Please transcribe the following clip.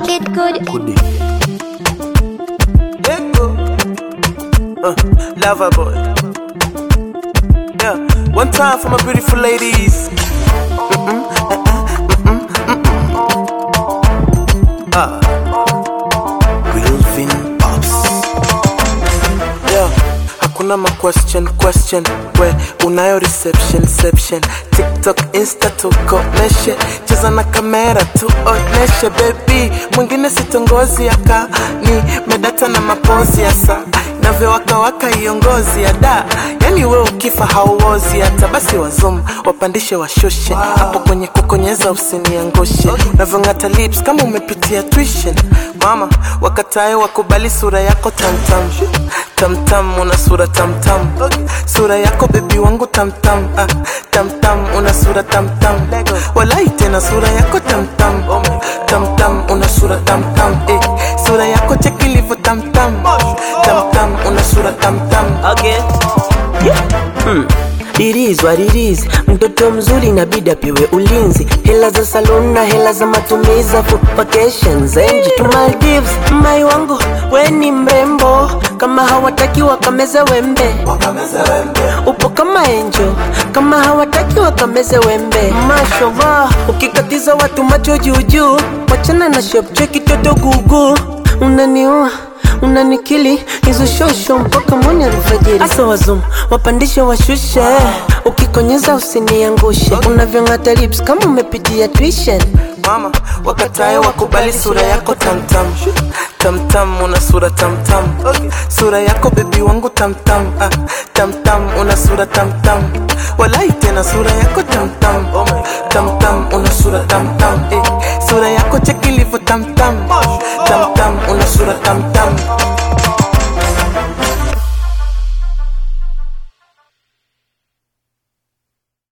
Kid good. Lover boy. Yeah, one time for my beautiful ladies. Wilvin Pops. Yeah, hakuna ma question. We unayo reception. TikTok, Insta tukomeshe. Cheza na kamera tuoneshe baby. Mwingine sitongozi yaka ni medata na mapozi ya saa. Navyo waka iongozi ya da. Yani we ukifa hauozi hata basi wazoom wapandishe washushe. Hapo kwenye kukonyeza usiniangushe. Navyo ngata lips kama umepitia tuition. Mama wakatae wakubali sura yako tam una sura tam. Sura yako baby wangu tam una sura tam. Walai tena sura yako tam una sura tam. Sura yako cheki livo tam una sura tam. Okay. It is what it is. Mtoto mzuri inabidi apewe ulinzi. Hela za salon na hela za matumizi for vacations and to Maldives. Mai wangu we ni mrembo, kama hawataki wakameze wembe. Upo kama angel, kama hawataki wakameze wembe. Mashallah, ukikatiza watu macho juju. Wachana na shop cheki toto gugu. Unaniua, unanikili, hizo shosho mpaka mwani alfajiri. Asa wazoom, wapandishe washushe. Ukikonyeza usiniangushe. Unavyongata lips kama umepitia tuition. Mama wakatae wakubali sura yako tam una sura tam. Sura yako baby wangu tam una sura tam. Walai tena sura yako tam una sura tam. Sura yako cheki livo tam una sura tam.